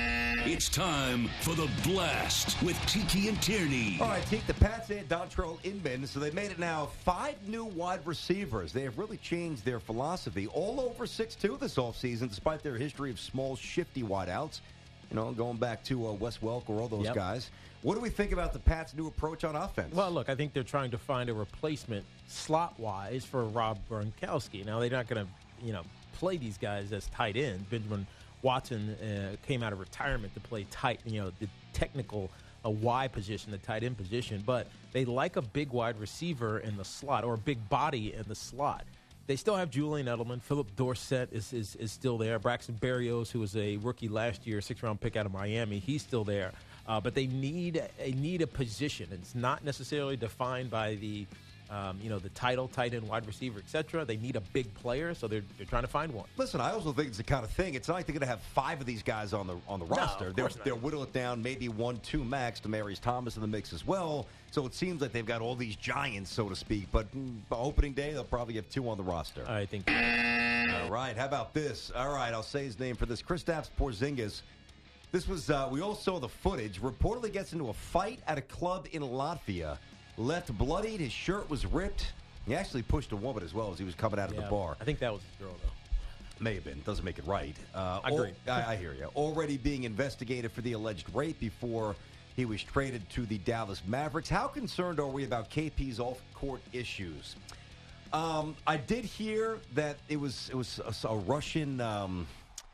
Speaker 5: It's time for the Blast with Tiki and Tierney.
Speaker 2: All right, Tiki, the Pats and Dontrell Inman, so they've made it now five new wide receivers. They have really changed their philosophy. All over six two this offseason, despite their history of small, shifty wideouts. You know, going back to uh, Wes Welker, all those
Speaker 3: yep.
Speaker 2: guys. What do we think about the Pats' new approach on offense?
Speaker 3: Well, look, I think they're trying to find a replacement slot-wise for Rob Gronkowski. Now, they're not going to, you know, play these guys as tight ends. Benjamin Watson uh, came out of retirement to play tight, you know, the technical a Y position, the tight end position. But they like a big wide receiver in the slot or a big body in the slot. They still have Julian Edelman. Philip Dorsett is, is is still there. Braxton Berrios, who was a rookie last year, sixth-round pick out of Miami, he's still there. Uh, but they need they need a position. It's not necessarily defined by the um, you know the title, tight end, wide receiver, et cetera. They need a big player, so they're they're trying to find one.
Speaker 2: Listen, I also think it's the kind of thing. It's not like they're going to have five of these guys on the on the
Speaker 3: no,
Speaker 2: roster.
Speaker 3: Of
Speaker 2: They're
Speaker 3: course not.
Speaker 2: they're whittle it down, maybe one, two max. Demaryius Thomas in the mix as well. So it seems like they've got all these giants, so to speak. But mm, by opening day, they'll probably have two on the roster.
Speaker 3: I think.
Speaker 2: All right. How about this? All right. I'll say his name for this. Kristaps Porzingis. This was, uh, we all saw the footage. Reportedly gets into a fight at a club in Latvia. Left bloodied. His shirt was ripped. He actually pushed a woman as well as he was coming out of
Speaker 3: yeah,
Speaker 2: the bar.
Speaker 3: I think that was his girl, though.
Speaker 2: May have been. Doesn't make it right. Uh,
Speaker 3: I agree.
Speaker 2: Al- I, I hear you. Already being investigated for the alleged rape before he was traded to the Dallas Mavericks. How concerned are we about K P's off-court issues? Um, I did hear that it was it was a, a Russian um,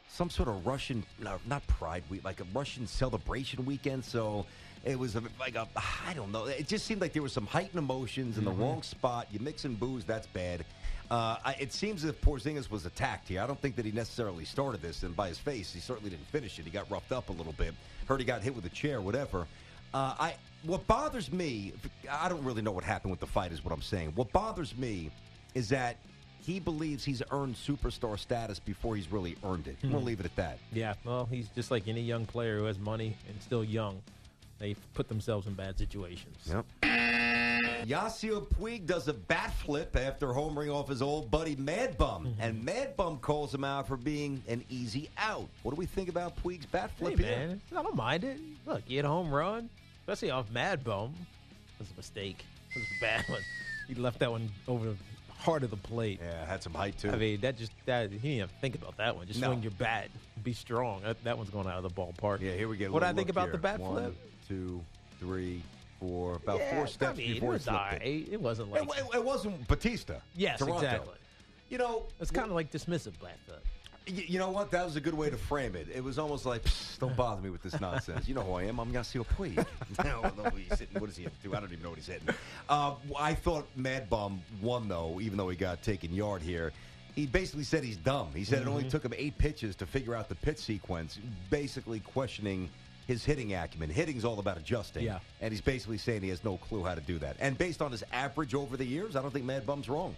Speaker 2: some sort of Russian, no, not Pride Week, like a Russian celebration weekend. So it was a, like a, I don't know. It just seemed like there was some heightened emotions in the mm-hmm. wrong spot. You mix in booze, that's bad. Uh, I, it seems as if Porzingis was attacked here. I don't think that he necessarily started this, and by his face, he certainly didn't finish it. He got roughed up a little bit. Heard he got hit with a chair, whatever. Uh, I what bothers me, I don't really know what happened with the fight is what I'm saying. What bothers me is that he believes he's earned superstar status before he's really earned it. Hmm. We'll leave it at that.
Speaker 3: Yeah, well, he's just like any young player who has money and still young. They put themselves in bad situations.
Speaker 2: Yep. Yasiel Puig does a bat flip after homering off his old buddy Mad Bum, mm-hmm. and Mad Bum calls him out for being an easy out. What do we think about Puig's bat flip
Speaker 3: hey,
Speaker 2: here?
Speaker 3: Man, I don't mind it. Look, he had a home run, especially off Mad Bum. It was a mistake. It was a bad one. He left that one over the heart of the plate.
Speaker 2: Yeah, had some height too.
Speaker 3: I mean, that just that he didn't have to think about that one. Just
Speaker 2: no.
Speaker 3: swing your bat, be strong. That, that one's going out of the ballpark.
Speaker 2: Yeah, here we get.
Speaker 3: What do I think about
Speaker 2: here.
Speaker 3: the bat
Speaker 2: one,
Speaker 3: flip?
Speaker 2: Two, three. For about
Speaker 3: yeah,
Speaker 2: four steps
Speaker 3: I mean,
Speaker 2: before
Speaker 3: it was
Speaker 2: he flipped
Speaker 3: right.
Speaker 2: it.
Speaker 3: It wasn't like
Speaker 2: it, it, it wasn't Batista.
Speaker 3: Yes,
Speaker 2: Toronto.
Speaker 3: exactly.
Speaker 2: You know,
Speaker 3: it's kind of like dismissive black flip.
Speaker 2: You, you know what? That was a good way to frame it. It was almost like, don't bother me with this nonsense. You know who I am. I'm Yasiel Puig. I don't know who he's hitting. What is he up to? I don't even know what he's hitting. Uh, I thought Mad Bum won though, even though he got taken yard here. He basically said he's dumb. He said mm-hmm. it only took him eight pitches to figure out the pitch sequence, basically questioning his hitting acumen. Hitting's all about adjusting.
Speaker 3: Yeah.
Speaker 2: And he's basically saying he has no clue how to do that. And based on his average over the years, I don't think Mad Bum's wrong.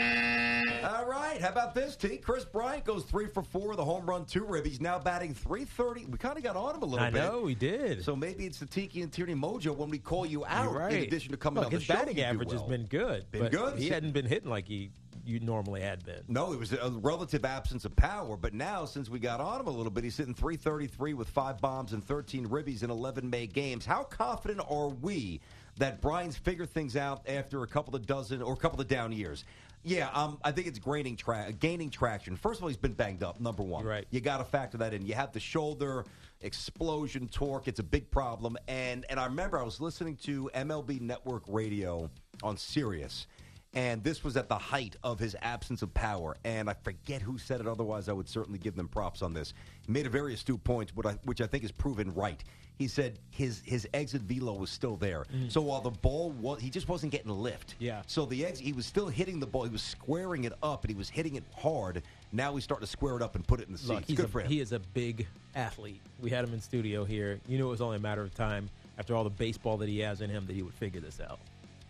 Speaker 2: All right. How about this, T? Chris Bryant goes three for four with a home run, two rib. He's now batting three thirty. We kind of got on him a little
Speaker 3: I
Speaker 2: bit.
Speaker 3: I know, we did.
Speaker 2: So maybe it's the Tiki and Tierney mojo when we call you out.
Speaker 3: You're right.
Speaker 2: In addition to coming
Speaker 3: Look,
Speaker 2: on the
Speaker 3: his
Speaker 2: show,
Speaker 3: batting
Speaker 2: you do
Speaker 3: average
Speaker 2: well.
Speaker 3: has been good.
Speaker 2: Been
Speaker 3: but
Speaker 2: good.
Speaker 3: He hadn't been hitting like he you normally had been.
Speaker 2: No, it was a relative absence of power. But now, since we got on him a little bit, he's hitting three thirty-three with five bombs and thirteen ribbies in eleven May games. How confident are we that Brian's figured things out after a couple of dozen or a couple of down years? Yeah, um, I think it's gaining, tra- gaining traction. First of all, he's been banged up, number one.
Speaker 3: Right.
Speaker 2: You got to factor that in. You have the shoulder explosion torque. It's a big problem. And, and I remember I was listening to M L B Network Radio on Sirius, and this was at the height of his absence of power. And I forget who said it. Otherwise, I would certainly give them props on this. He made a very astute point, which I, which I think is proven right. He said his his exit velo was still there. Mm. So while the ball was, he just wasn't getting lift.
Speaker 3: Yeah.
Speaker 2: So the exit, he was still hitting the ball. He was squaring it up, and he was hitting it hard. Now he's starting to square it up and put it in the seats.
Speaker 3: Look, he's
Speaker 2: Good
Speaker 3: a,
Speaker 2: for him.
Speaker 3: He is a big athlete. We had him in studio here. You knew it was only a matter of time after all the baseball that he has in him that he would figure this out.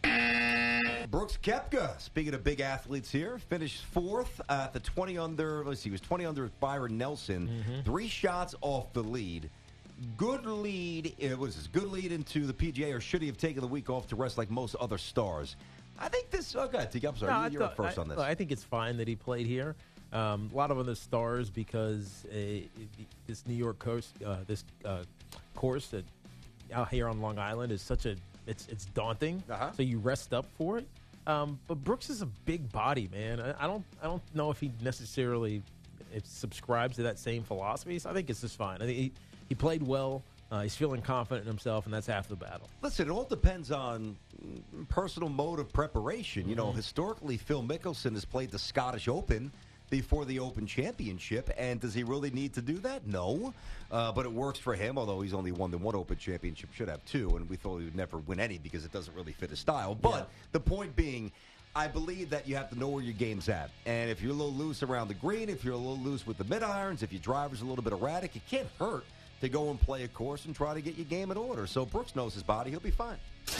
Speaker 2: Brooks Koepka, speaking of big athletes here, finished fourth at the twenty under. Let's see, he was twenty under with Byron Nelson. Mm-hmm. Three shots off the lead. Good lead. It was his good lead into the P G A, or should he have taken the week off to rest like most other stars? I think this. Oh, God, I'm sorry.
Speaker 3: No,
Speaker 2: You're
Speaker 3: thought,
Speaker 2: up first
Speaker 3: I,
Speaker 2: on this.
Speaker 3: I think it's fine that he played here. Um, a lot of other stars because uh, this New York coast, uh, this uh, course that out here on Long Island is such a it's it's daunting.
Speaker 2: Uh-huh.
Speaker 3: So you rest up for it. Um, but Brooks is a big body, man. I, I don't I don't know if he necessarily if subscribes to that same philosophy. So I think it's just fine. I think he, he played well. Uh, he's feeling confident in himself, and that's half the battle.
Speaker 2: Listen, it all depends on personal mode of preparation. Mm-hmm. You know, historically, Phil Mickelson has played the Scottish Open before the Open Championship, and does he really need to do that? No, uh, but it works for him, although he's only won the one Open Championship, should have two, and we thought he would never win any because it doesn't really fit his style. But yeah. The point being, I believe that you have to know where your game's at, and if you're a little loose around the green, if you're a little loose with the mid-irons, if your driver's a little bit erratic, it can't hurt to go and play a course and try to get your game in order. So Brooks knows his body. He'll be fine.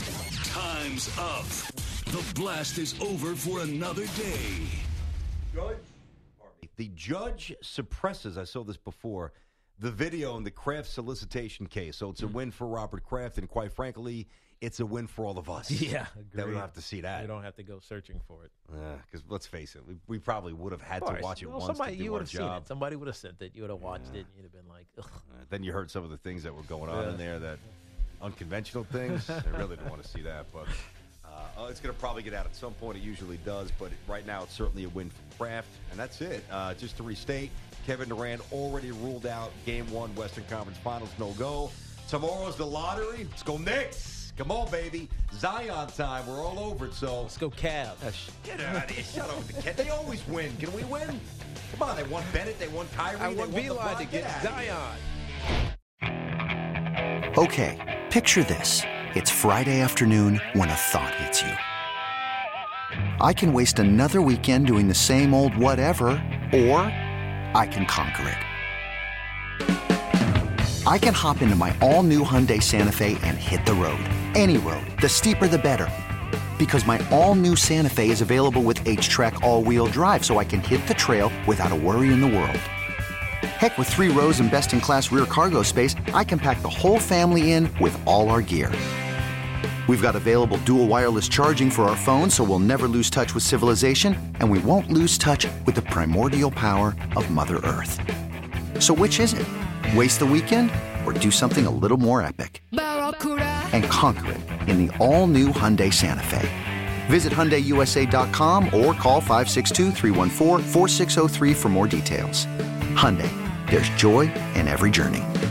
Speaker 5: Time's up. The blast is over for another day.
Speaker 2: Judge. The judge suppresses, I saw this before, the video in the Kraft solicitation case. So it's a mm. win for Robert Kraft, and quite frankly, it's a win for all of us.
Speaker 3: Yeah,
Speaker 2: agreed. That we don't have to see that.
Speaker 3: We don't have to go searching for it.
Speaker 2: Because uh, let's face it, we, we probably would have had to watch it
Speaker 3: well,
Speaker 2: once
Speaker 3: somebody,
Speaker 2: to do
Speaker 3: you
Speaker 2: our
Speaker 3: would have
Speaker 2: job.
Speaker 3: Seen it. Somebody would have sent it. You would have watched
Speaker 2: yeah.
Speaker 3: it, and you'd have been like, ugh.
Speaker 2: Uh, then you heard some of the things that were going on
Speaker 3: yeah.
Speaker 2: in there, that unconventional things. I really didn't want to see that, but uh, it's going to probably get out at some point. It usually does, but right now it's certainly a win for Kraft, and that's it. Uh, just to restate, Kevin Durant already ruled out Game One Western Conference Finals no go. Tomorrow's the lottery. Let's go Knicks. Come on, baby. Zion time. We're all over it. So
Speaker 3: let's go Cavs.
Speaker 2: Uh, sh- get out of here. Shut up with the Cavs. They always win. Can we win? Come on, they want Bennett, they want Kyrie,
Speaker 3: I
Speaker 2: they
Speaker 3: want
Speaker 2: want
Speaker 3: Beeline
Speaker 2: LeBron.
Speaker 3: to get Zion.
Speaker 6: Okay, picture this. It's Friday afternoon when a thought hits you. I can waste another weekend doing the same old whatever, or I can conquer it. I can hop into my all-new Hyundai Santa Fe and hit the road. Any road. The steeper, the better. Because my all-new Santa Fe is available with H-Track all-wheel drive, so I can hit the trail without a worry in the world. Heck, with three rows and best-in-class rear cargo space, I can pack the whole family in with all our gear. We've got available dual wireless charging for our phones, so we'll never lose touch with civilization, and we won't lose touch with the primordial power of Mother Earth. So which is it? Waste the weekend or do something a little more epic? And conquer it in the all-new Hyundai Santa Fe. Visit Hyundai U S A dot com or call five six two, three one four, four six zero three for more details. Hyundai, there's joy in every journey.